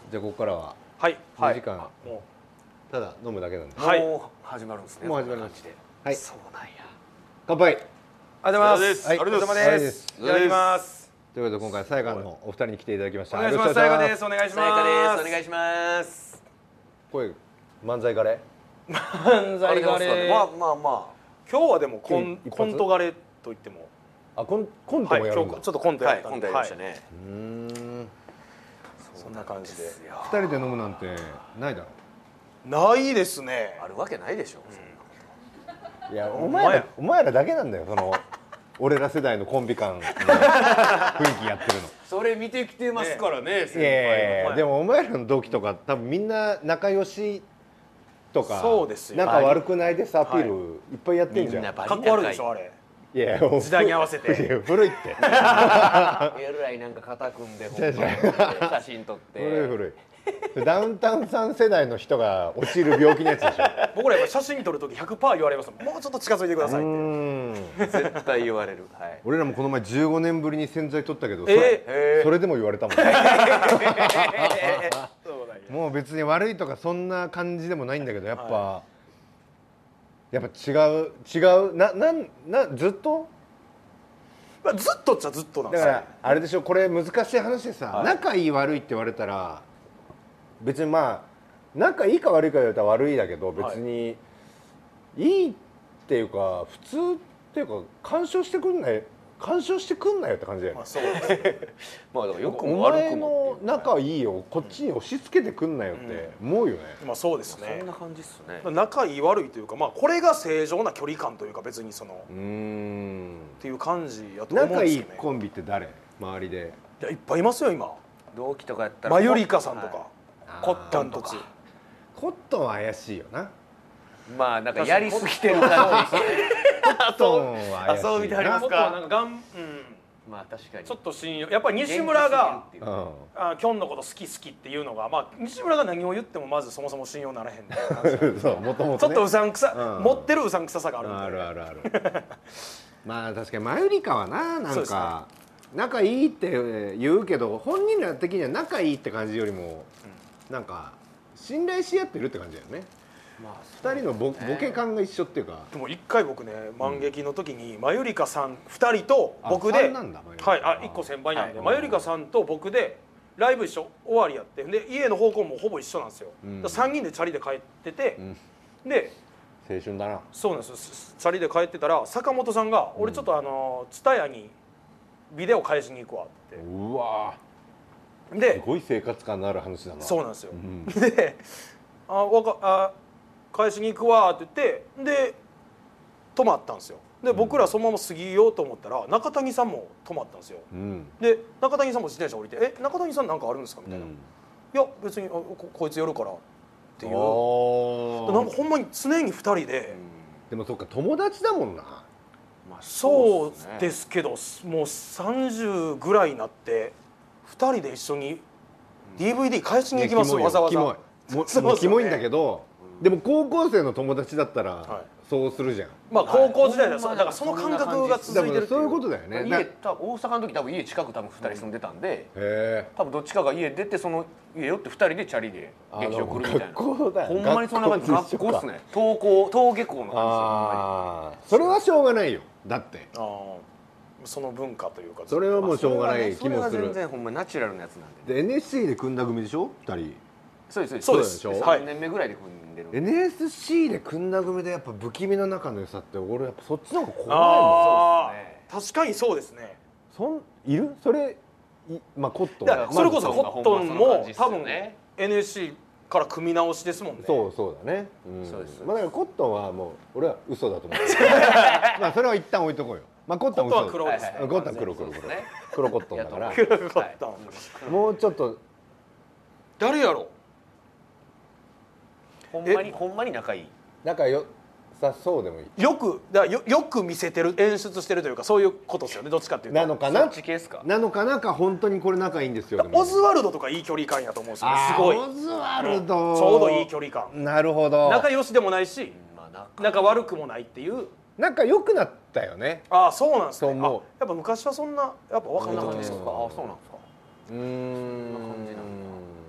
じゃあここからははい 2時間もただ飲むだけなんで、 はいもう始まるんですね。 もう始まります。はい、 そうなんや。 乾杯。 うありがとうございます。 はいお疲れ様お疲れ様で。 ですすいただきます。 ということで今回さやかのお二人に来ていただきました。 お願いします。さやかです。お願いしさやかます。 です。お願いします。 声漫才ガレ。 漫才ガレ。 まあまあま今日はでもコン一発コントガレと言っても、 あ、コントはい、 もやるんだ。 今日ちょっとコントあ。はい、今やったんで、 度やりましたね。 そんな感じで。 二人で飲むなんてないだろ。 ないですね。 あるわけないでしょ。 いや、 んまやお前らだけなんだよ。その俺ら世代のコンビ感の雰囲気やってるの。 それ見てきてますからね。 いやいやでもお前らの同期とか多分みんな仲良しとかそうですよ仲悪くないですアピールいっぱいやってんじゃん。 みんなかっこ悪いでしょあれ。 いや時代に合わせていや古いってえらいなんか肩組んでほんまに写真撮って。 古いダウンタウンさん世代の人が落ちる病気のやつでしょ。 僕らやっぱ写真撮るとき 100% 言われますもん。もうちょっと近づいてくださいって。 絶対言われる。はい。 俺らもこの前15年ぶりに洗剤取ったけどえそれでも言われたもんそうなんや。 もう別に悪いとかそんな感じでもないんだけどやっぱ違うずっとまあずっとっちゃずっとなんですよ。 だからあれでしょこれ難しい話でさ、仲いい悪いって言われたら別にまあ仲いいか悪いか言われたら悪いだけど別にいいっていうか普通っていうか干渉してくんなよって感じだよね。 まあそうです。 まあだからよくおも悪前くもの仲いいよこっちに押し付けてくんなよって思うよね。 まあそうですねそんな。感じっすね。 仲いい悪いというかまあこれが正常な距離感というか別にそのっていう感じやと思うん仲いいですよね。 コンビって誰周りで。 いやいっぱいいますよ今。 同期とかやったら。 マユリカさんとはかあーコッタンとか。 コットンは怪しいよな。 い。まあなんかやりすぎてる感じ。 コットンは怪しいな。 そう見てはりますもっとなんかまあ確かに。 ちょっと信用やっぱり西村が元気すぎるっていううんキョンのこと好きっていうのがまあ西村が何を言ってもまずそもそも信用ならへんみたいな感じそうもともちとねょっとうさんくさうん持ってるうさんくささがあるみたいな。 あるあるあるまあ確かにマユリカはなんそうですねか仲いいって言うけど本人ら的には仲いいって感じよりもなんか信頼し合ってるって感じだよね。 まあ二人のボケ感が一緒っていうか。 でも一回僕ね満劇の時にマユリカさん2人と僕あで三なんだマユリカはい1個先輩なんではいマユリカさんと僕でライブ一緒終わりやってで家の方向もほぼ一緒なんですよ。 うん 3人でチャリで帰っててで青春だな。 そうなんですよチャリで帰ってたら坂本さんが「俺ちょっと蔦屋にビデオ返しに行くわ」ってうわすでごい生活感のある話だな。 そうなんですよ。 んで返しに行くわって言ってで泊まったんですよ。で僕らそのまま過ぎようと思ったら中谷さんも泊まったんですよ。 うんで中谷さんも自転車降りて「中谷さんなんかあるんですか?」みたいな「いや別にこいつ寄るから」っていうなんかほんまに常に2人ででもそっか友達だもんな。 まあそうっすねですけどもう30ぐらいになって2人で一緒に DVD 返しに行きますよわざわざ。 キモいそうですよねもうキモいんだけどでも高校生の友達だったらはそうするじゃん。 まあ高校時代だほんまだからその感覚が続いてるってそういうこいうとだよね。 家多分大阪の時多分家近く2人住んでたんでへえ。 多分どっちかが家出てその家寄って2人でチャリで劇場来るみたいな。 学校だよ。 ほんまにそんな感じ。学校っすね。登下校の感ああそれはしょうがないよ。だってあーその文化というかそれはもうしょうがないじそれは気もする全。然ほんまにナチュラルなやつなんで。 で NSC で組んだ組でしょ2人。 そうですそうですそうでしょはい 3年目ぐらいで組んでる。 NSC で組んだ組でやっぱ不気味な仲の良さって俺やっぱそっちの方が怖いもん。 あそうですね確かにそうですね。 いるそれまあコットンだからそれこそコットンも多分ね。 NSC から組み直しですもんね。 そうだね。 そうですまあだからコットンはもう俺は嘘だと思う。まあそれは一旦置いとこうよ。まあコットンは嘘。 コットンは黒ですねコットンは黒黒コットンだから。 黒コットンもうちょっと誰やろほんまに仲いい。 仲良さそうでもいい。 よく見せてる演出してるというかそういうことですよねどっちかっていうと。 なのかなそっち系っすか。 なのかなか本当にこれ仲いいんですよ。でもオズワルドとかいい距離感やと思うんですよねすごいオズワルドちょうどいい距離感なるほど。 仲良しでもないしまあ仲悪くもないっていう。 仲良くなったよね。 ああそうなんですね。 そう思うやっぱ昔はそんなやっぱ分かんなかったですか。 あそうなんですか。 うーんそんな感じなん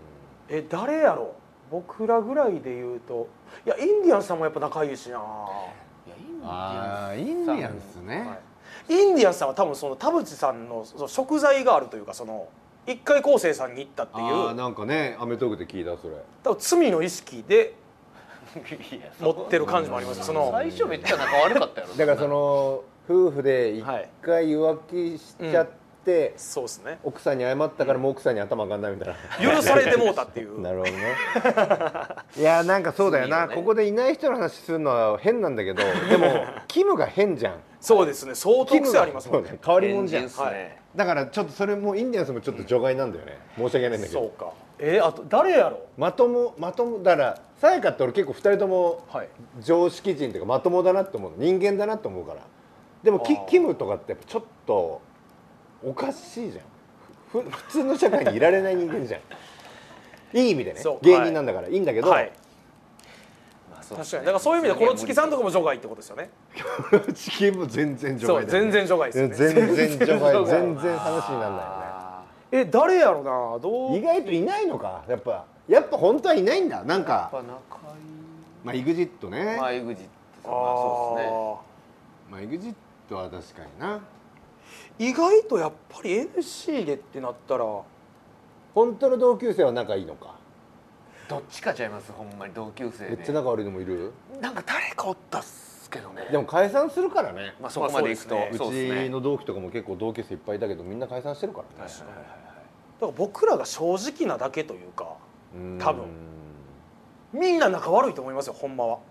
誰やろ僕らぐらいで言うといやインディアンスさんもやっぱ仲いいしな。 いやインディアンスね、 はい、インディアンスさんは多分その田淵さんのその食材があるというかその一回昴生さんに行ったっていうなんかねアメトークで聞いたそれ多分罪の意識で持ってる感じもありますよ。その最初めっちゃ仲悪かったやろ。 だからその夫婦で一回浮気しちゃって、 そうですね奥さんに謝ったからもう奥さんに頭上がんないみたいな許されてもうたっていうなるほどねいやなんかそうだよな、ここでいない人の話するのは変なんだけどでもキムが変じゃん。 そうですね相当癖ありますもんね。 変わり者じゃん、 変人っすね。 だからちょっとそれもインディアンスもちょっと除外なんだよね、申し訳ないんだけど。 そうかあと誰やろまともだからさやかって俺結構2人ともはい常識人っていうかまともだなって思うの、人間だなって思うから。でもキムとかってやっぱちょっとおかしいじゃん。普通の社会にいられない人間じゃんいい意味でね、芸人なんだからいいんだけど、 はい確かにだからそういう意味でコロチキさんとかも除外ってことですよね。 コロチキも全然除外だよね。 全然除外ですよね。 全然除外全然話にならないよね。 誰やろなどう意外といないのかやっぱ本当はいないんだ。なんかやっぱ仲いい。 まあ EXIT ね、 まあ EXIT さんはそうですね。 まあ EXIT は確かにな。 意外とやっぱり MC でってなったら本当の同級生は仲いいのか。 どっちかちゃいます。ほんまに同級生でめっちゃ仲悪いのもいる。 なんか誰かおったっすけどね。 でも解散するからね。 まあそこまで行くと、 まあうちの同期とかも結構同級生いっぱいいたけどみんな解散してるからね。 だから僕らが正直なだけというか多分みんな仲悪いと思いますよほんまは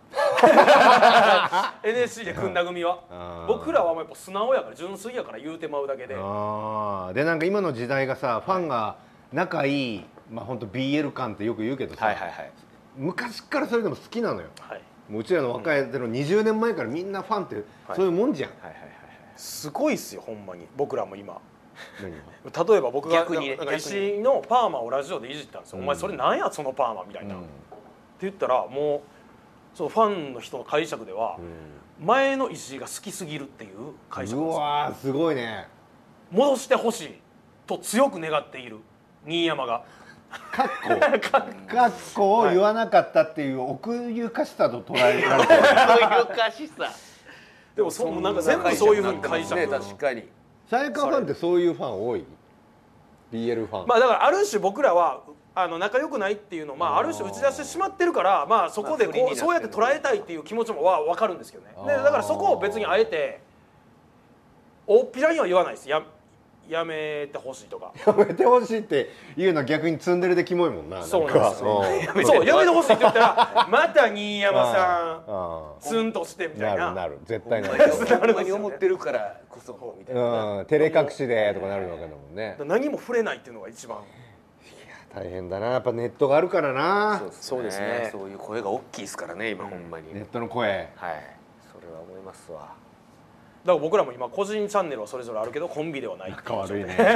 NSC で組んだ組は僕らはやっぱ素直やから純粋やから言うてまうだけで。 でなんか今の時代がさファンが仲いい、まあ本当 BL 感ってよく言うけどさ、昔からそれでも好きなのよ、もううちらの若いの20年前からみんなファンってそういうもんじゃん。 すごいっすよほんまに僕らも今。 何例えば僕が逆にねなんか石井のパーマをラジオでいじったんですよ、お前それなんやそのパーマみたいな、って言ったらもうそのファンの人の解釈では、前の石井が好きすぎるっていう解釈なんですよ。 うわーすごいね。 戻してほしいと強く願っている新山がかっこを言わなかったっていう奥ゆかしさと捉えられてる奥ゆかしさ。 でもそうなんか全部そういうふうに解釈ね、確かに。 さやかファンってそういうファン多い BL ファン。 まあだからある種僕らは仲良くないっていうのを、まあ、ある種打ち出してしまってるから、まあ、そこでこうそうやって捉えたいっていう気持ちも分かるんですけどね。でだからそこを別にあえて大っぴらには言わないです。やめてほしいとか。 やめてほしいっていうのは逆にツンデレでキモいもんな。 そうなんですよ。そうやめてほしいって言ったらまた新山さんツンとしてみたいな。 なる絶対なる。 ほんまに思ってるからこそみたいな。 照れ隠しでとかなるわけだもんね。 何も触れないっていうのが一番。 大変だなやっぱネットがあるからな。 そうですね。そういう声が大きいですからね今ほんまに。 ネットの声。 はい。それは思いますわ。 だから僕らも今個人チャンネルはそれぞれあるけどコンビではないっていう。 仲悪いね。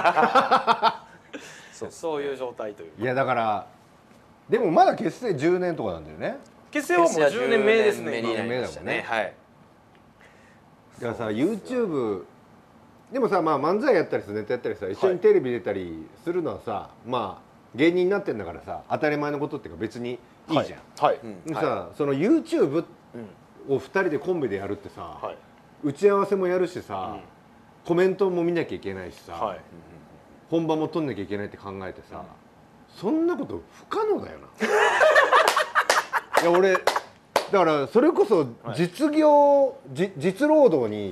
そういう状態というか。 いやだからでもまだ結成10年とかなんだよね。 結成はもう10年目ですね。 になりましたね。はい。 だからさ YouTube でもさ、まあ漫才やったりさネタやったりさ一緒にテレビ出たりするのはさ、まあ芸人になってんだからさ当たり前のことっていうか別にいいじゃん。 はいでさその YouTube を2人でコンビでやるってさ、打ち合わせもやるしさ、コメントも見なきゃいけないしさ、本番も撮んなきゃいけないって考えてさ、そんなこと不可能だよな。いや俺だからそれこそ実業、実労働に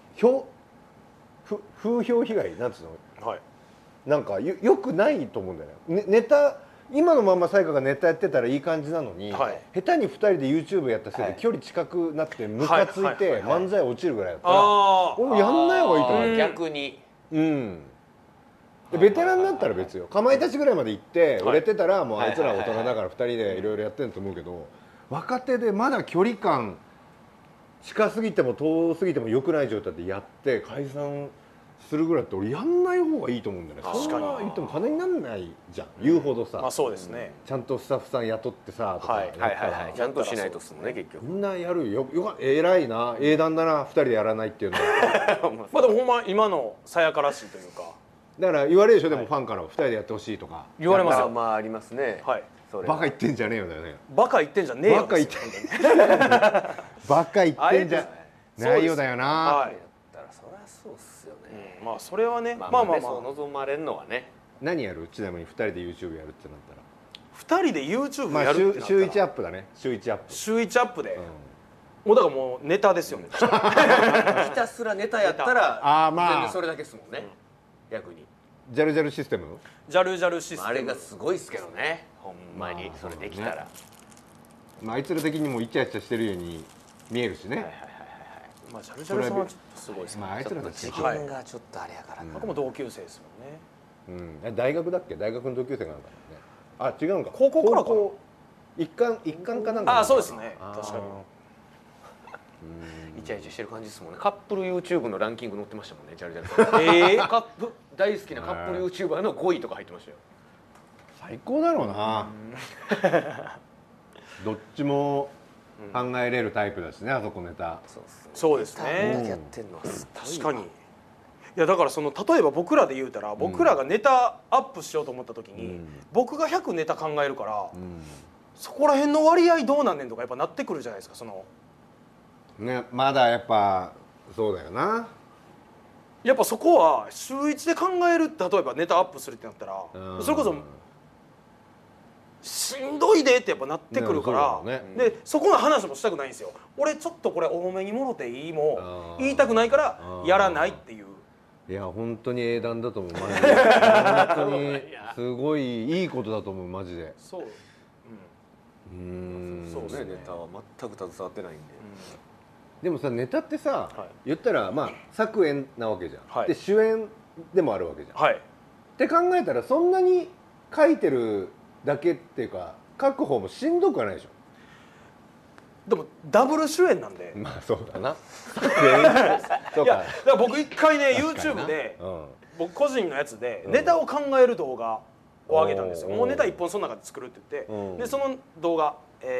風評被害なんつうの、なんかよくないと思うんだよね。ネタ今のままさやかがネタやってたらいい感じなのに、下手に2人で YouTube やったせいで距離近くなってムカついて漫才落ちるぐらいだったら俺やんない方がいいと思う。 逆にでベテランになったら別よ。かまいたちぐらいまで行って売れてたらもうあいつら大人だから2人でいろいろやってると思うけど、若手でまだ距離感近すぎても遠すぎても良くない状態でやって解散するぐらいって俺やんない方がいいと思うんだよね。そんな言っても金になんないじゃん言うほどさ。 まあそうですね。 ちゃんとスタッフさん雇ってさとかちゃんとしないとすんね結局。 みんなやるよ。偉いな英断だな2人でやらないっていうのは。 まあでもほんま今のさやからしいというかだから言われるでしょ、でもファンからは2人でやってほしいとか言われますよ。 まあありますね。 はい。 それバカ言ってんじゃねえよだよね。 バカ言ってんじゃねえよ。 バカ言ってバカ言ってんじゃないよだよな。 はい。 だったらそりゃそうっすよね。 まあそれはね、 まあまあまあまそうあ。 望まれるのはね。 何やる？ちなみに2人で YouTube やるってなったら。 二人で YouTube まあやるってなったら週1アップだね。週1アップ。 週1アップで、もうだからもうネタですよね。 ひたすらネタやったらまあ全然それだけですもんね。逆に。 ジャルジャルシステム？ ジャルジャルシステム。 あれがすごいっすけどね。ほんまにそれできたら。 まああいつら的にもイチャイチャしてるように見えるしね。 まあジャルジャルさんはちょっとすごいですね。 まああいつらたち次元がちょっとあれやからな。 僕も同級生ですもんね。 大学だっけ？大学の同級生がなんかね。あ、違うんか。 高校からかな。 一貫かなんか。 あ、そうですね。確かに。 イチャイチャしてる感じですもんね。カップル YouTube のランキング載ってましたもんね。ジャルジャルさん。カップ大好きなカップル YouTuber の5位とか入ってましたよ。 最高だろうな。どっちも考えれるタイプだしね、あそこネタ。 そうですね。 やってんのは確かに。いやだからその例えば僕らで言うたら、僕らがネタアップしようと思った時に、僕が100ネタ考えるから、そこら辺の割合どうなんねんとかやっぱなってくるじゃないですか。そのね、まだやっぱそうだよな。 やっぱそこは週1で考える、例えばネタアップするってなったら、それこそしんどいでってやっぱなってくるから、でそこの話もしたくないんですよ。俺ちょっとこれ多めにもろていいも言いたくないからやらないっていう。 いや本当に英断だと思うマジで。本当にすごいいいことだと思うマジで。 そう。 そうね、ネタは全く携わってないんで。 でもさ、ネタってさ、言ったらまあ作演なわけじゃん。で主演でもあるわけじゃん。って考えたらそんなに書いてるだけっていうか書く方もしんどくはないでしょ。 でもダブル主演なんで。 まあそうだな。 いやだから僕一回ね YouTube で僕個人のやつでネタを考える動画を上げたんですよ。もうネタ1本その中で作るって言って、でその動画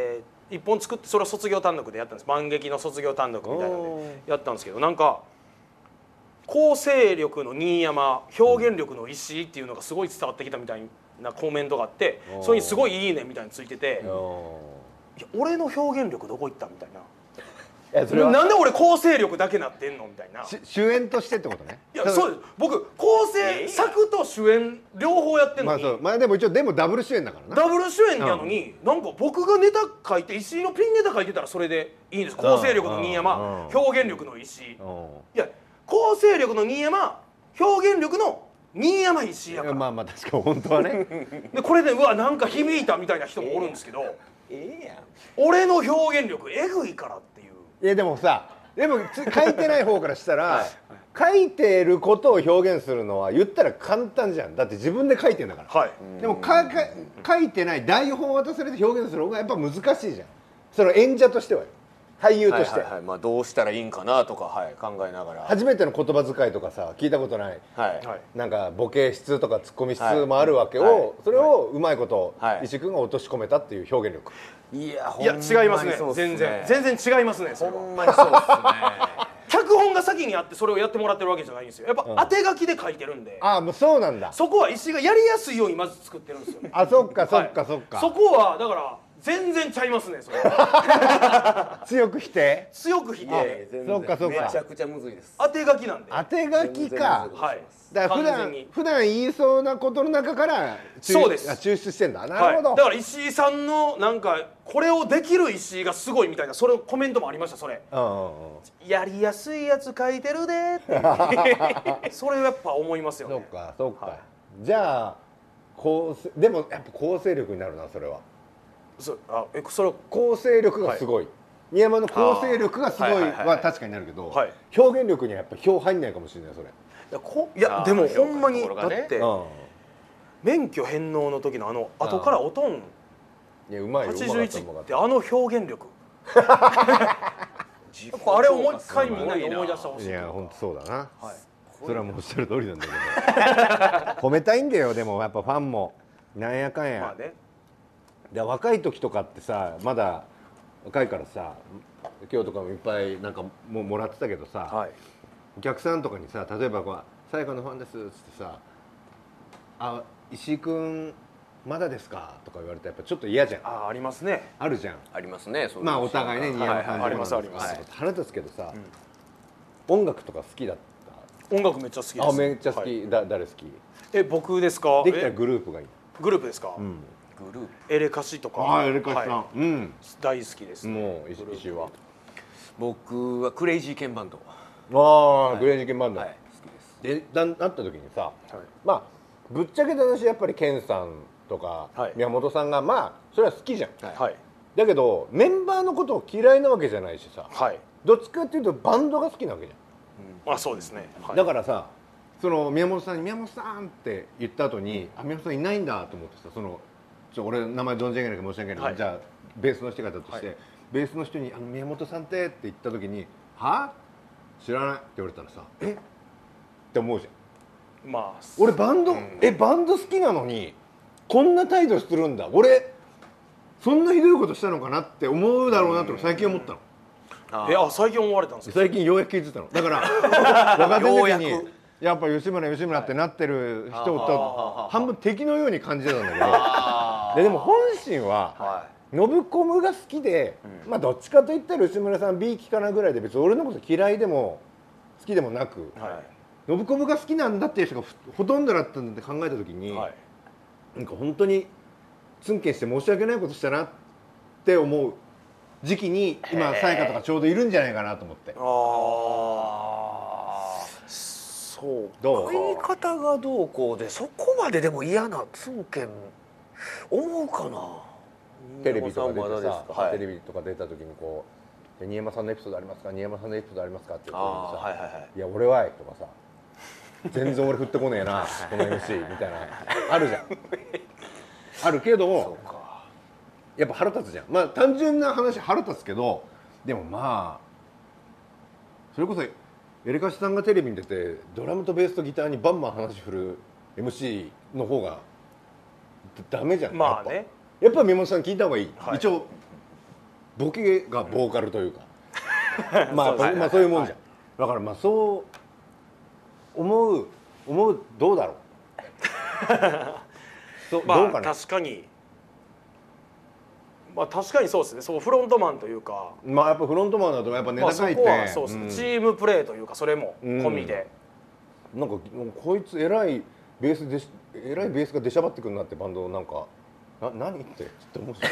1本作ってそれを卒業単独でやったんです。万劇の卒業単独みたいなのでやったんですけど、なんか構成力の新山、表現力の石井っていうのがすごい伝わってきたみたいなコメントがあって、それにすごいいいねみたいについてて、いや俺の表現力どこ行ったみたいな。なんで俺構成力だけなってんのみたいな。 主演としてってことね。 いやそうです。僕構成作と主演両方やってんのに。 まあでも一応でもダブル主演だからな。 ダブル主演やのに、なんか僕がネタ書いて石井のピンネタ書いてたらそれでいいんです。構成力の新山、表現力の石井。いや構成力の新山、表現力の新山石井やから。 まあまあ確かに本当はね。 でこれでうわなんか響いたみたいな人もおるんですけど、俺の表現力えぐいからっていう。 いやでもさ、でも書いてない方からしたら、書いてることを表現するのは言ったら簡単じゃん。だって自分で書いてんだから。でも書いてない台本渡されて表現する方がやっぱ難しいじゃん。その演者としてはよ。俳優として、 まあどうしたらいいんかなとか、考えながら。 初めての言葉遣いとかさ、聞いたことない、なんかボケ質とかツッコミ質もあるわけを、それをうまいこと石井君が落とし込めたっていう表現力。 いや違いますね。全然違いますね。 ほんまにそうですね。 脚本が先にあってそれをやってもらってるわけじゃないんですよ。やっぱ当て書きで書いてるんで。 ああもうそうなんだ。 そこは石井がやりやすいようにまず作ってるんですよ。 あ、そっかそっかそっか。 そこはだから全然ちゃいますね。それ強く否定。 強く否定。 そっかそっか。 めちゃくちゃむずいです。 当て書きなんで。 当て書きか。 はい。 だから普段言いそうなことの中からそうです抽出してんだ。なるほど。 だから石井さんのなんかこれをできる石井がすごいみたいな、それコメントもありました。それやりやすいやつ書いてるでってそれやっぱ思いますよね。 そっかそっか。じゃあでもやっぱ構成力になるな。それはそれ構成力がすごい。新山の構成力がすごいは確かになるけど、表現力にはやっぱ票入んないかもしれない。それいやでもほんまにだって免許返納の時の後からおとん81ってあの表現力あれをもう一回みんなに思い出してほしい。 いや本当そうだな。それはもうおっしゃる通りなんだけど褒めたいんだよ。でもやっぱファンもなんやかんやで、若い時とかってさ、まだ若いからさ、今日とかもいっぱいなんかもらってたけどさ、お客さんとかにさ、例えば「さやかのファンです」っつってさ、 あ石井君まだですかとか言われたらやっぱちょっと嫌じゃん。 ありますね。 あるじゃん。 ありますね。 まあお互いね、新山さんありますあります。 腹立つけどさ、音楽とか好きだった？ 音楽めっちゃ好きです。 あ、めっちゃ好き。誰好き？ 僕ですか？ できたらグループがいい。 グループですか？ グループ。 エレカシとか。 あ、エレカシさん。 大好きです。 もう石井は？ 僕はクレイジーケンバンド。 ああ、クレイジーケンバンド。 好きです。 で、なった時にさ、まあぶっちゃけた話やっぱりケンさんとか宮本さんがまあそれは好きじゃん。だけどメンバーのことを嫌いなわけじゃないしさ。どっちかっていうとバンドが好きなわけじゃん。 あ、そうですね。 だからさ、その宮本さんに宮本さんって言った後に、あ、宮本さんいないんだと思ってさ、その俺名前存じ上げないから申し訳ないけど、じゃあベースの人がだとして、ベースの人に宮本さんってって言った時に、は？知らないって言われたらさ、えって思うじゃん。まあ俺バンド、バンド好きなのにこんな態度するんだ、俺そんなひどいことしたのかなって思うだろうなと最近思ったの。最近思われたんですか？最近ようやく気づいたの。だから若手の時にやっぱ吉村ってなってる人と半分敵のように感じてたんだけど、でも本心はノブコムが好きで、まあどっちかといったら吉村さん B 期かなぐらいで、別に俺のこと嫌いでも好きでもなく、ノブコムが好きなんだっていう人がほとんどだったんだって考えた時に、なんか本当にツンケンして申し訳ないことしたなって思う時期に今さやかとかちょうどいるんじゃないかなと思って。 そうどう言い方がどうこうで、そこまででも嫌なツンケン思うかな。 テレビとか出てさ、テレビとか出た時にこう新山さんのエピソードありますか、新山さんのエピソードありますかって言ってさ、いや俺はいとかさ、全然俺振ってこねえなこの MC みたいなあるじゃん。あるけどやっぱ腹立つじゃん。まあ単純な話腹立つけど、でもまあそれこそエレカシさんがテレビに出てドラムとベースとギターにバンバン話振る MC の方がダメじゃん。まあね、やっぱ宮本さん聞いた方がいい、一応ボケがボーカルというかまあそういうもんじゃん。だからまあそう思うどうだろうまあ確かにそうですね。そうフロントマンというか、 まあやっぱフロントマンだとやっぱネタ書いて、 そうですね、チームプレーというかそれも込みで、 なんかこいつ偉いベースが出しゃばってくるなってバンドなんか何って思うし、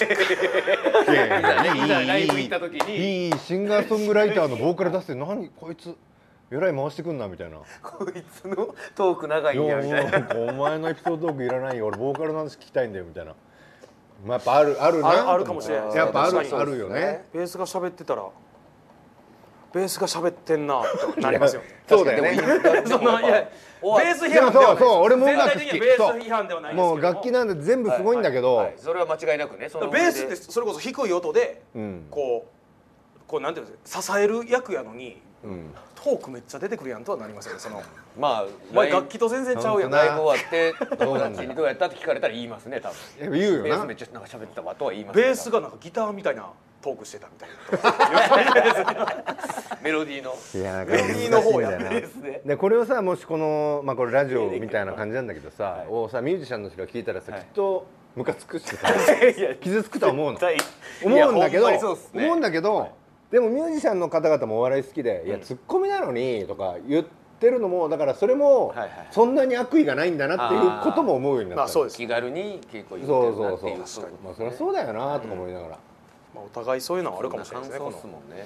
ライブ行った時にいいシンガーソングライターのボーカル出して、何こいつえらい回してくんなみたいな、 こいつのトーク長いんやみたいな、 お前のエピソードトークいらないよ、俺ボーカルの話聞きたいんだよみたいな。まあやっぱあるかもしれないですね。 やっぱあるよね。 ベースが喋ってたらベースが喋ってんなってなりますよね。 そうだよね。 ベース批判ではない。 そう俺も音楽好き。 全体的にベース批判ではないですけど、 もう楽器なんで全部すごいんだけど、 それは間違いなくね。 ベースってそれこそ低い音でこうなんていうんですか、支える役やのにトークめっちゃ出てくるやんとはなりますよね。そのまあ楽器と全然ちゃうやん。 ライブ終わって友達にどうやったって聞かれたら言いますね多分。 言うよな。 ベースめっちゃなんか喋ってたわとは言います。 ベースがなんかギターみたいなトークしてたみたいな。 メロディーの。 いやなんかメロディーの方やね。でこれをさ、もしこのまあこれラジオみたいな感じなんだけどさ、をさミュージシャンの人が聞いたらさ、きっとムカつくしさ傷つくとは思うんだけど、でもミュージシャンの方々もお笑い好きで、いやツッコミなのにとか言ってるのも、だからそれもそんなに悪意がないんだなっていうことも思うようになった。 気軽に結構言ってるなっていう。 まあそりゃそうだよなとか思いながら、 お互いそういうのはあるかもしれないですね。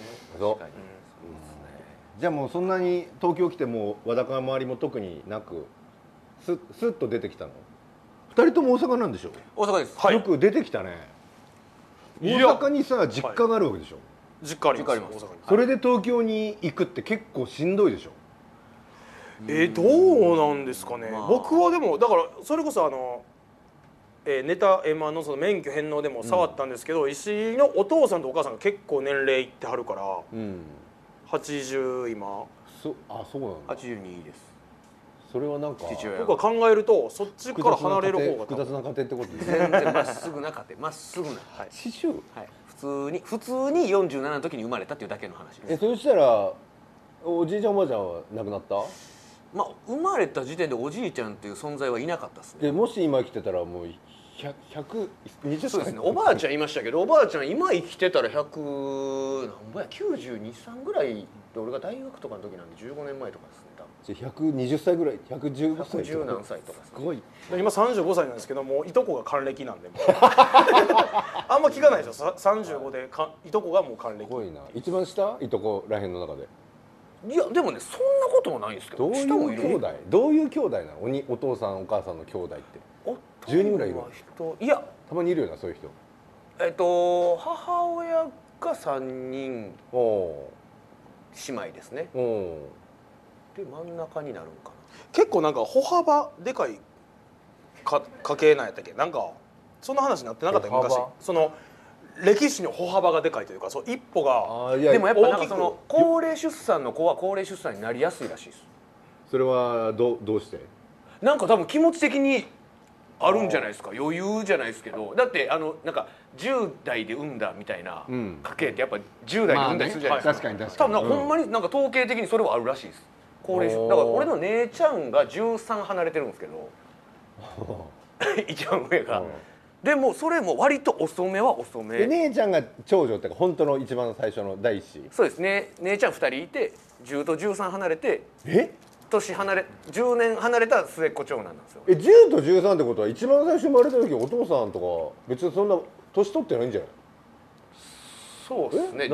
じゃあもうそんなに東京来てもわだか周りも特になくスッと出てきたの？2人とも大阪なんでしょ？ 大阪です。 よく出てきたね。大阪にさ実家があるわけでしょ？ 実家あります。 それで東京に行くって結構しんどいでしょ？ どうなんですかね。僕はでもだからそれこそネタ M1 のその免許返納でも触ったんですけど、石井のお父さんとお母さんが結構年齢いってはるから、80今。 そうなんだ。 82です。 それはなんか僕は考えるとそっちから離れる方が複雑な家庭ってことですね。全然まっすぐな家庭、まっすぐな。 80？ はい。普通に47の時に生まれたっていうだけの話です。 そうしたらおじいちゃんおばあちゃんは亡くなった？ まあ生まれた時点でおじいちゃんっていう存在はいなかったですね。 でもし今生きてたらもう120歳。 そうですね。おばあちゃんいましたけど、おばあちゃん今生きてたら100何ぼや92、3ぐらいで、俺が大学とかの時なんで15年前とかですね。多分じゃあ120歳ぐらい、115歳 110何歳とかすごい。 今35歳なんですけどもういとこが還暦なんでもうあんま聞かないですよ35でいとこがもう還暦。 すごいな。一番下いとこらへんの中でいやでもねそんなこともないんですけど、 どういう下もいる兄弟、どういう兄弟なの？お父さんお母さんの兄弟って10人ぐらいいる？ いやたまにいるよなそういう人。 母親が3人姉妹ですね。で真ん中になるんかな。 結構なんか歩幅でかい家系なんやったっけ、なんかそんな話になってなかったっけ昔。その歴史の歩幅がでかいというか、そう一歩が。 でもやっぱなんかその高齢出産の子は高齢出産になりやすいらしいです。 それはどうして？ なんか多分気持ち的にあるんじゃないですか。余裕じゃないですけど、だってなんか10代で産んだみたいな家系ってやっぱ10代で産んだりするじゃないですか。 確かに確多かに。 分ほんまになんか統計的にそれはあるらしいです。高齢出産だから俺の姉ちゃんが13離れてるんですけど一番上が。でもそれも割と遅めは遅め。 姉ちゃんが長女ってか本当の一番最初の第一子？ そうですね。姉ちゃん2人いて10と13離れて、10年離れた末っ子長男なんですよ。 10と13ってことは一番最初生まれた時お父さんとか別にそんな年取ってないんじゃない？ そうですね。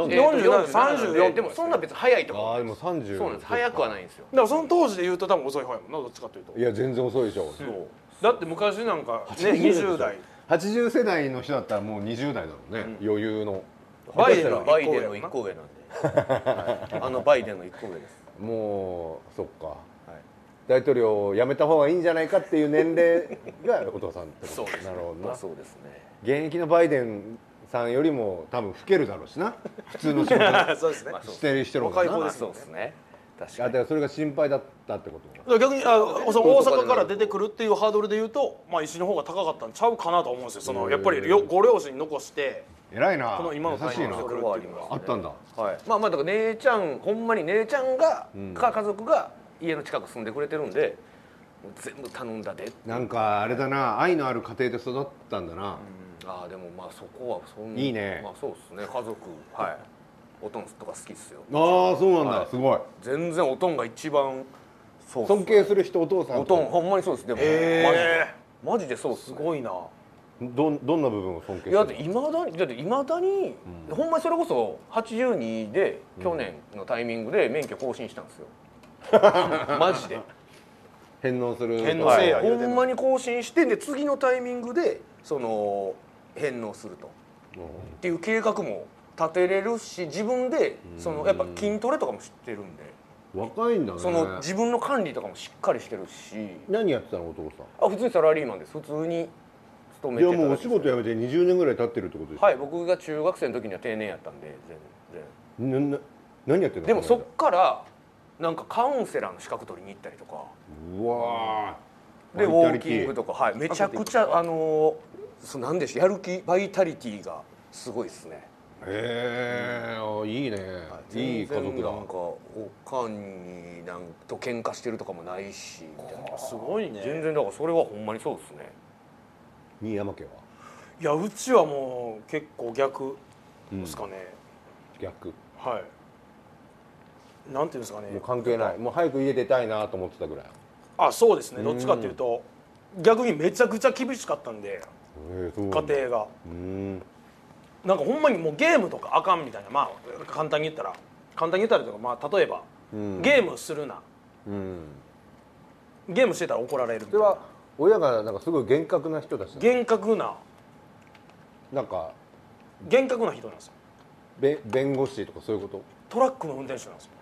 47、34 でもそんな別に早いとか。 ああでも30。 そうなんです。早くはないんですよ。 だからその当時で言うと多分遅い方やもんな、どっちかというと。 いや全然遅いでしょ。 そうだって昔なんかね20代 80世代の人だったらもう20代だろうね、余裕の。 バイデンの1個上なんでバイデンの1個上です。 もうそっか、大統領を辞めた方がいいんじゃないかっていう年齢がお父さんってこと。なるほどな。 そうですね。 現役のバイデンさんよりも多分老けるだろうしな、普通の仕事そうですね。 してる人の方がな。 そうですね。確かだからそれが心配だったってこと。 逆にその大阪から出てくるっていうハードルで言うと、まあ石の方が高かったんちゃうかなと思うんですよ。そのやっぱりご両親残して偉いな。 この今の優しいな。 それはありますね。 あったんだ。 はい。まあだから姉ちゃんほんまに姉ちゃんが家族が家の近く住んでくれてるんで全部頼んだで。 なんかあれだな、愛のある家庭で育ったんだな。 ああでもまあそこはそんいいね。 まあそうですね。家族はいおとんとか好きっすよ。 ああそうなんだ、すごい。 全然おとんが一番そう尊敬する人お父さん。 おとんほんまにそうです。でもマジでそうっす。 すごいな。 どんな部分を尊敬してる？ いやだっていまだにほんまにそれこそ82で去年のタイミングで免許更新したんですよ。マジで。 返納する。 返納せえやほんまに更新してで次のタイミングでその返納するとっていう計画も立てれるし、自分でそのやっぱ筋トレとかも知ってるんで、 若いんだね。 その自分の管理とかもしっかりしてるし。 何やってたのお父さん？ 普通にサラリーマンです。普通に勤めてた。 いやもうお仕事辞めて20年ぐらい経ってるってことですか？ はい、僕が中学生の時には定年やったんで全然。 何やってんの？ でもそっからなんかカウンセラーの資格取りに行ったりとか。 うわでウォーキングとか、はい、めちゃくちゃなんでしょう、やる気バイタリティがすごいですね。 へえ、いいね。いい家族だ。 なんかおかんにと喧嘩してるとかもないしみたいな。 すごいね。 全然だからそれはほんまにそうですね。 新山家は？ いやうちはもう結構逆ですかね。 逆。 はい。なんていうんですかね。 もう関係ない。もう早く家出たいなと思ってたぐらい。 あ、そうですね。どっちかっていうと逆にめちゃくちゃ厳しかったんで、家庭が。なんかほんまにもうゲームとかあかんみたいな、まあ簡単に言ったらというか、まあ例えばゲームするな、ゲームしてたら怒られるみたいな。 それは親がなんかすごい厳格な人たち。 厳格ななんか厳格な人なんですよ。 弁護士とかそういうこと？ トラックの運転手なんですよ。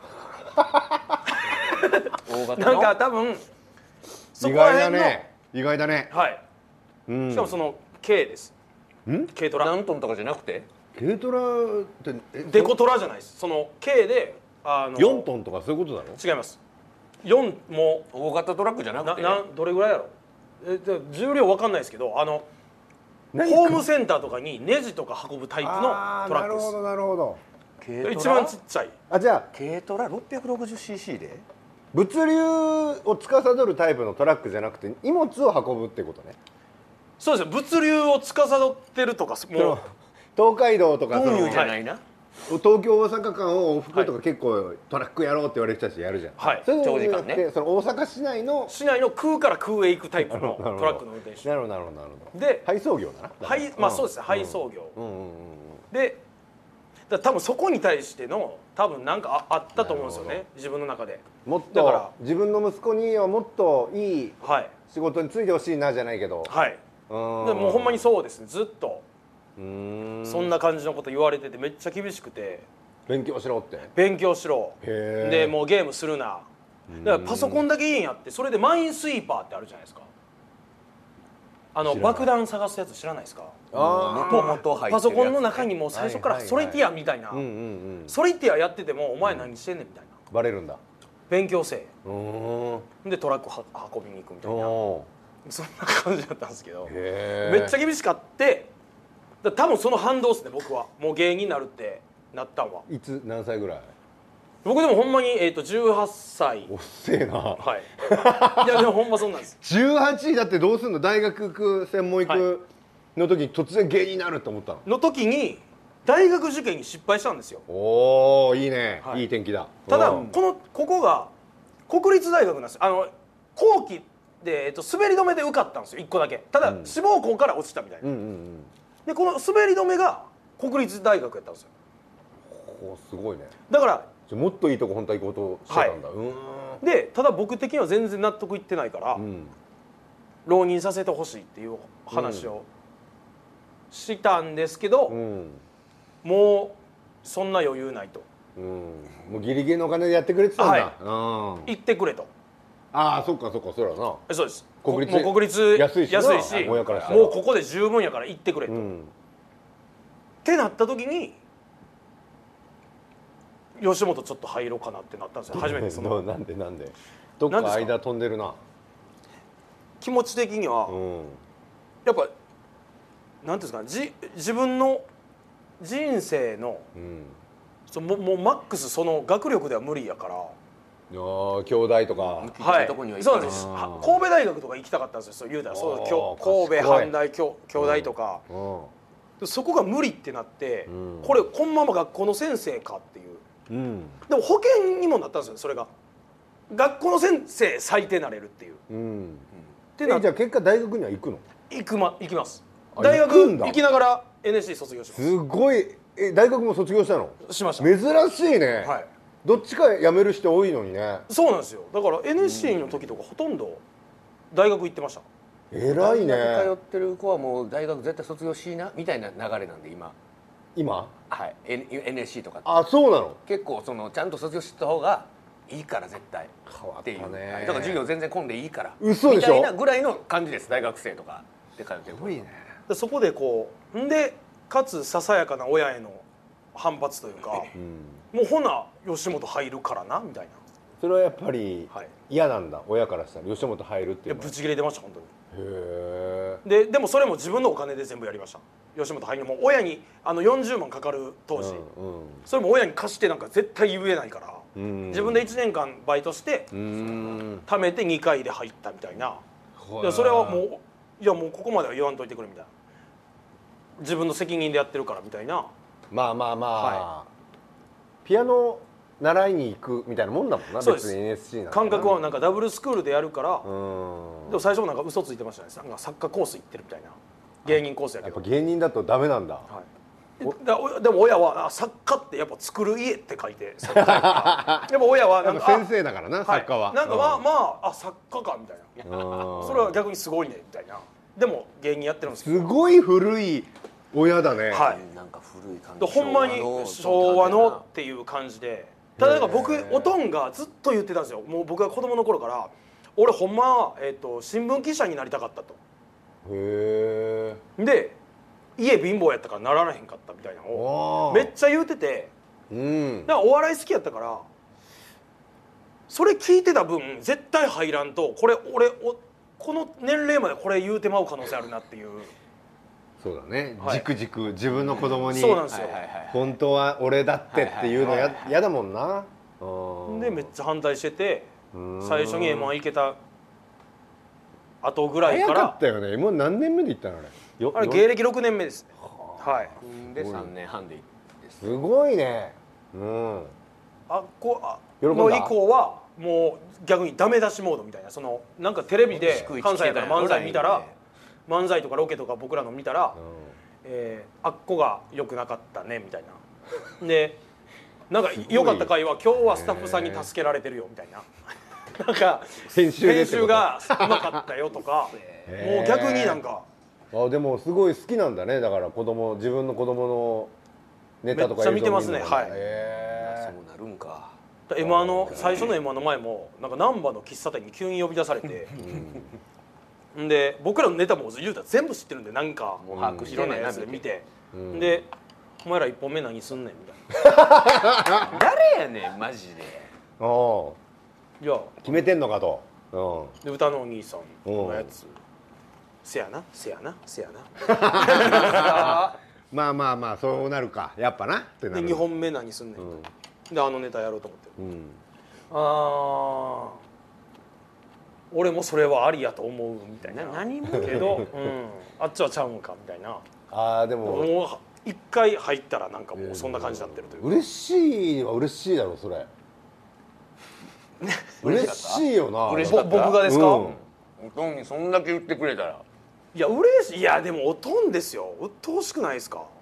大型なんか多分そこ意ら辺の外だね。意外だね。 はい。しかもその軽です。軽トラ。 何トンとかじゃなくて？ 軽トラってデコトラじゃないです。その軽で 4トンとかそういうことなの？ 違います。4も大型トラックじゃなくて？ どれぐらいやろ？重量わかんないですけど、ホームセンターとかにネジとか運ぶタイプのトラックです。 なるほど。 一番ちっちゃい。 あ、じゃあ軽トラ 660cc で？ 物流を司るタイプのトラックじゃなくて荷物を運ぶってことね。 そうですよ、物流を司ってるとかもう東海道とか運輸じゃないな、 東京大阪間を往復とか結構トラックやろうって言われる人たちやるじゃん、 はい、 そういうの長時間ね。 その大阪市内の空から空へ行くタイプのトラックの運転手なるほどなるほどで、 配送業だな。 まあそうですね、配送業で、多分そこに対しての多分なんかあったと思うんですよね、自分の中で。 もっだからと自分の息子にはもっといいはい仕事に就いてほしいなじゃないけど、 はい、でもうほんまにそうですね、ずっとそんな感じのこと言われてて、めっちゃ厳しくて、 勉強しろって。 勉強しろへーでもうゲームするな、だからパソコンだけいいんやって。それでマインスイーパーってあるじゃないですか、爆弾探すやつ知らないですか。 もと入ってるやつねパソコンの中にもう最初からソリティアみたいな、ソリティアやっててもお前何してんねんみたいな、 バレるんだ。 勉強せえでトラック運びに行くみたいな、そんな感じだったんですけど、めっちゃ厳しかって。多分その反動ですね、僕は。もう芸人になるってなったんは。 いつ何歳ぐらい？ 僕でもほんまに18歳。 おっせえな。 はいいやでもほんまそんなんです。 18位だってどうすんの？大学行く専門行くの時に突然芸人になるって思ったの時に大学受験に失敗したんですよ。 おおいいね、 はい、 いい天気だ。 ただここが国立大学なんです。後期で、滑り止めで受かったんですよ、1個だけ。ただ、志望校から落ちたみたいな、でこの滑り止めが国立大学やったんですよ。 すごいね。 だからもっといいとこ本当は行こうとしてたんだ、 でただ僕的には全然納得いってないから、浪人させてほしいっていう話をしたんですけど、もうそんな余裕ないと、 もうギリギリのお金でやってくれてたんだ、 行ってくれと。 ああそっかそそうだな。 そうです。 国立もう国立安いし親からしたらもうここで十分やから行ってくれと、ってなった時に吉本ちょっと入ろうかなってなったんですよ、初めて。 なんでどっか間飛んでるな。 気持ち的には、やっぱなんていうんですかね、自分の人生の、もうマックスその学力では無理やから、 京大とか、 はい、そうなんです。神戸大学とか行きたかったんですよ、言うたら。神戸阪大京大とか、そこが無理ってなって、これこのまま学校の先生かっていう、でも保険にもなったんですよ、それが。学校の先生最低なれるっていう、 じゃあ結果大学には行くの？ 行きます。大学行きながら NSC 卒業します。 すごい。大学も卒業したの？ しました。 珍しいね。はい。どっちか辞める人多いのにね。 そうなんですよ。だから NSC の時とかほとんど大学行ってました。 偉いね。 通ってる子はもう大学絶対卒業しいなみたいな流れなんで今はい、NSC とか。 あ、そうなの？ 結構ちゃんと卒業した方がいいから絶対変わったね。 だから授業全然混んでいいから嘘でしょみたいなぐらいの感じです。大学生とかで通ってる子。 いいね。 そこでこうでかつささやかな親への反発というか、もうほな吉本入るからなみたいな。 それはやっぱり嫌なんだ、親からしたら吉本入るっていうのは。 ブチ切れ出ました本当に。 へえ。でもそれも自分のお金で全部やりました。吉本入るのも親に40万かかる当時、それも親に貸してなんか絶対言えないから、自分で1年間バイトして貯めて2回で入ったみたいな。それはもういやもうここまでは言わんといてくれみたいな、自分の責任でやってるからみたいな。 まあ、ピアノ習いに行くみたいなもんだもんな。別に NSC なんて感覚はなんかダブルスクールでやるから。でも最初もなんか嘘ついてましたね。なんか作家コース行ってるみたいな、芸人コースやけど。 やっぱ芸人だとダメなんだ。 でも親は作家ってやっぱ作る家って書いて作家やっぱ親はなんか先生だからな、作家は。 なんか作家かみたいな、それは逆にすごいねみたいな。でも芸人やってるんですけど、 すごい古い親だね。 はい、 なんか古い感じ。 ほんまに昭和のっていう感じで。ただなんか僕おとんがずっと言ってたんですよ。もう僕が子供の頃から俺ほんまは、新聞記者になりたかったと。 へえ。 で家貧乏やったからなられへんかったみたいなのをめっちゃ言うてて、だからお笑い好きやったからそれ聞いてた分絶対入らんと、これ俺この年齢までこれ言うてまう可能性あるなっていう。 そうだね、じくじく自分の子供にそうなんですよ、 本当は俺だってっていうのやだもんな。 でめっちゃ反対してて、 最初に M1 行けた後ぐらいから早かったよね。M1 何年目で行ったのあれ芸歴6年目ですね。はいで3年半でいいです。 すごいね。 の以降はもう逆にダメ出しモードみたいな、そのなんかテレビで関西から漫才見たら、漫才とかロケとか僕らの見たら、あっこが良くなかったねみたいな。でなんか良かった回は今日はスタッフさんに助けられてるよみたいな。なんか編集がうまかったよとか、もう逆になんか。 でもすごい好きなんだね。だから自分の子供のネタとかめっちゃ見てますね。はい。 そうなるんか。 M1 の最初の M1 の前もなんか難波の喫茶店に急に呼び出されて、で僕らのネタも言うたら全部知ってるんで、なんかいろんなやつで見て、でお前ら1本目何すんねんみたいな。 誰やねんマジで。 いや決めてんのかと。 で歌のお兄さんのやつ。せやなせやなせやな。 まあまあまあそうなるかやっぱなってなる。 で2本目何すんねん、であのネタやろうと思ってる、俺もそれはありやと思うみたいな。 何もけど、あっちはちゃうんかみたいな。 でももう一回入ったらなんかもうそんな感じになってるというか。 嬉しいは嬉しいだろそれ。嬉しいよな。 僕がですか？ トンにそんだけ言ってくれたら。 いや嬉しい。いやでもおとんですよ。うっとうしくないですか？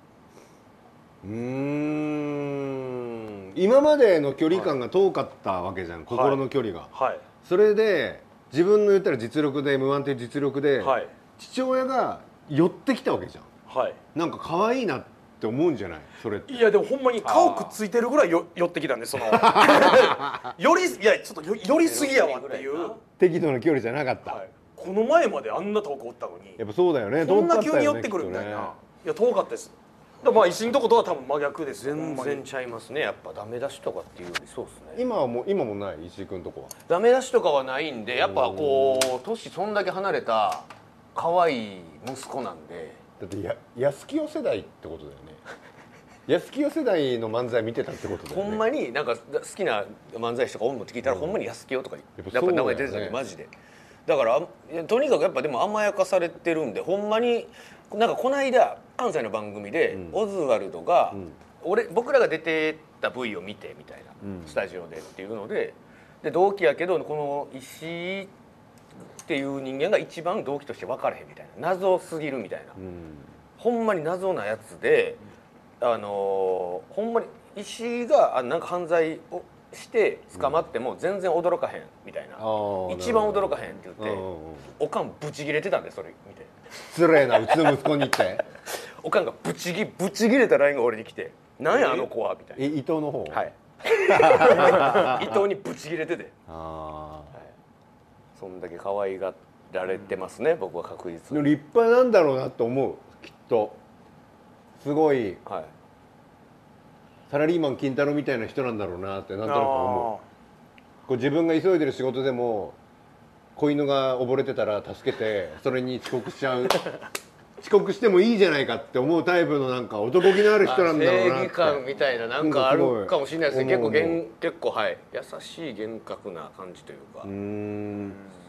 今までの距離感が遠かったわけじゃん、心の距離が。それで自分の言ったら実力で M1 っていう実力で、父親が寄ってきたわけじゃん。なんか可愛いなって思うんじゃないそれって。 いやでもほんまに顔くっついてるぐらい寄ってきたんで、そのいやちょっと寄りすぎやわっていう。 適度な距離じゃなかった。 この前まであんな遠くおったのに、 やっぱそうだよね。 こんな急に寄ってくるみたいな。いや遠かったです。まあ石井のとことは多分真逆です。 全然ちゃいますね。やっぱダメ出しとかっていうよりそうですね。 今もない石井君とこは。 ダメ出しとかはないんで、やっぱこう年そんだけ離れた可愛い息子なんで。 だって安清世代ってことだよね。安清世代の漫才見てたってことだよね。 ほんまになんか好きな漫才師とかおんのって聞いたら、ほんまに安清とかやっぱ名前出てたんでマジで。だからとにかくやっぱでも甘やかされてるんで、ほんまになんかこの間関西の番組でオズワルドが僕らが出てた V を見てみたいな、スタジオでっていうので、同期やけどこの石井っていう人間が一番同期として分かれへんみたいな、謎すぎるみたいな、ほんまに謎なやつで、ほんまに石井がなんか犯罪をして捕まっても全然驚かへんみたいな、一番驚かへんって言って、おかんブチギレてたんで、それ見て失礼なうちの息子に言っておかんがブチギレた LINE が俺に来て「なんやあの子は」みたいな。 伊藤の方。 伊藤にブチギレてて、そんだけ可愛がられてますね、僕は確実に。 立派なんだろうなと思う。きっとすごいサラリーマン金太郎みたいな人なんだろうなってなんとなく思う。こう自分が急いでる仕事でも子犬が溺れてたら助けて、それに遅刻しちゃう遅刻してもいいじゃないかって思うタイプのなんか男気のある人なんだろうなって。 正義感みたいななんかあるかもしれないですね。結構優しい厳格な感じというか。